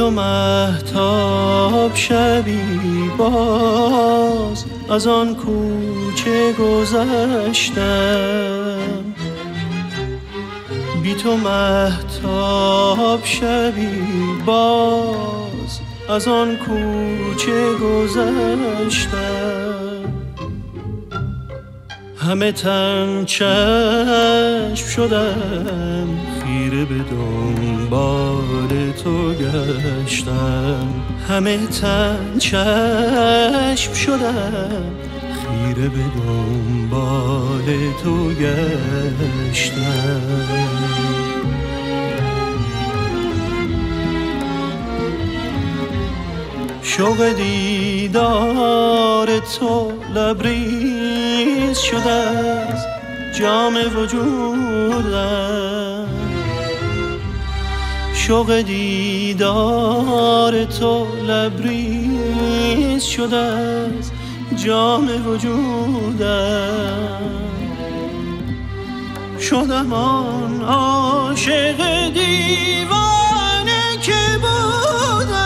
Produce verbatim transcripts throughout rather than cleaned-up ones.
تو مهتاب شبی باز از آن کوچه گذشتم، بی تو مهتاب شبی باز از آن کوچه گذشتم. همه تن چشم شدم، خیره به دنبال تو گشتم. همه تن چشم شدم، خیره به دنبال تو گشتم. شوق دیدار تو لبریز شده از جام وجودم. شوق دیدار تو لبریز شده از جام وجودم. شدم آن عاشق دیوانه که بودم.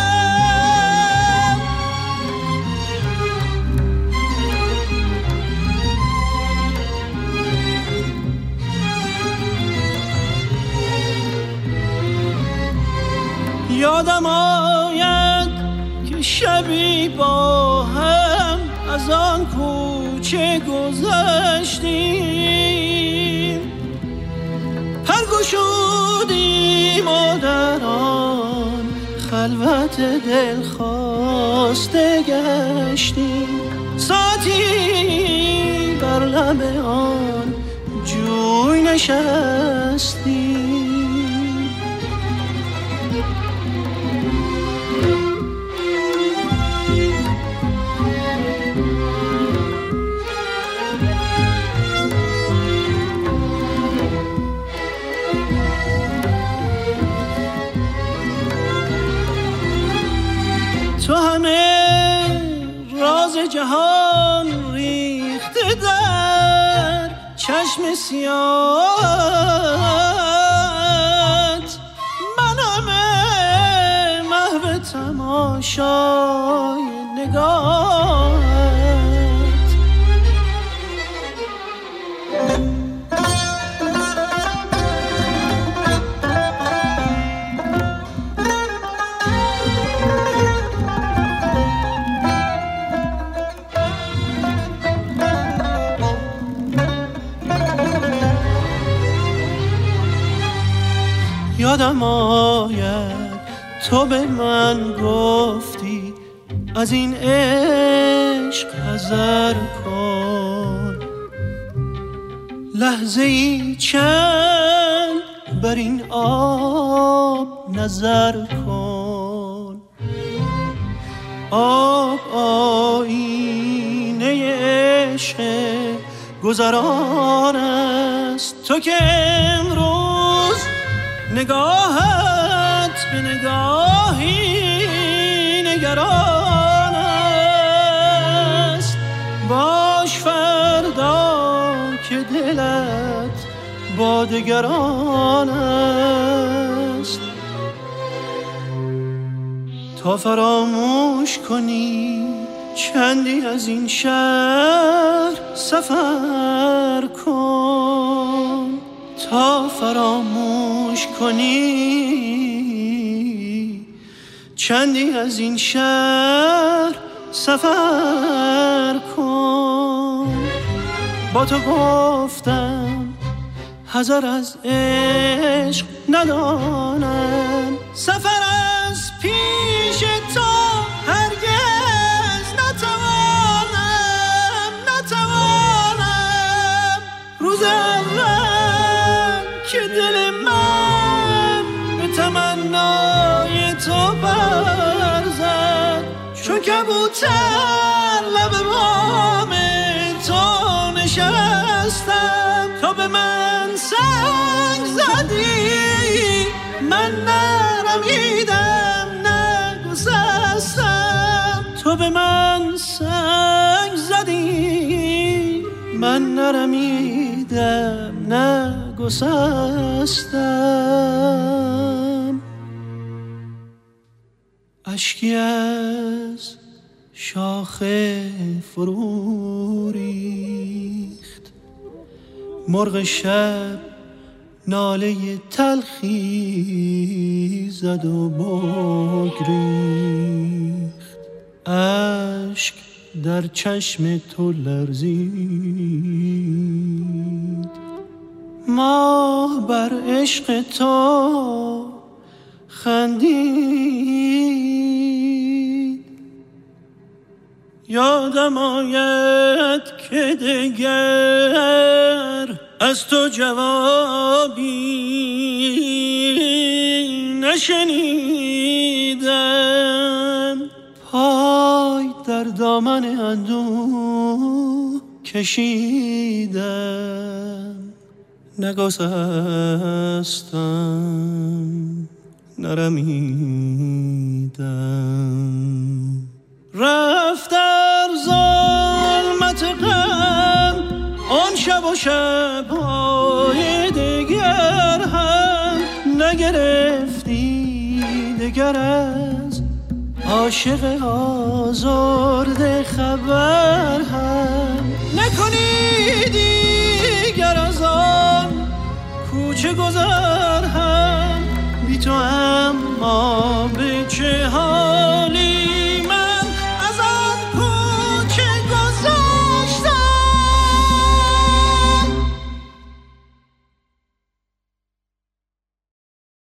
یادم آید که شبی با هم از آن کوچه گذشتیم، پر گشودیم و در آن خلوت دل خواسته گشتیم. ساعتی بر لب آن جوی نشستیم. تو همه راز جهان ریخته در چشم سیاهت، من همه محو تماشای نگاهت. یادم آید تو به من گفتی از این عشق حذر کن، لحظه ای چند بر این آب نظر کن. آب آینه عشق گذران است، تو که امروز نگاهت به نگاهی نگران است. باش فردا که دلت با دگران است. تا فراموش کنی چندی از این شهر سفر کن. تا فراموش کنی چندی از این شهر سفر کن. با تو گفتم حذر از عشق ندانم، سفر از پیش تو هرگز نتوانم نتوانم. روز اول که دل من به تمنای تو برزد، چون کبوتر لب بام تو نشستم. تو به من سنگ زدی من نرمیدم نگسستم. تو به من سنگ زدی من نرمیدم نگسستم. گسستم. اشکی از شاخه فرو ریخت، مرغ شب ناله تلخی زد و بگریخت، اشک در چشم تو لرزید. ماه بر عشق تو خندید، یادم آید که دگر از تو جوابی نشنیدم. پای در دامن اندوه کشیدم، نگسستم نرمیدم. رفت در ظلمت غم آن شب و شب‌های دگر هم نگرفتی دگر از عاشق آزرده خبر هم نکنی دیگر از آن کوچه گذر هم بی تو اما به چه ها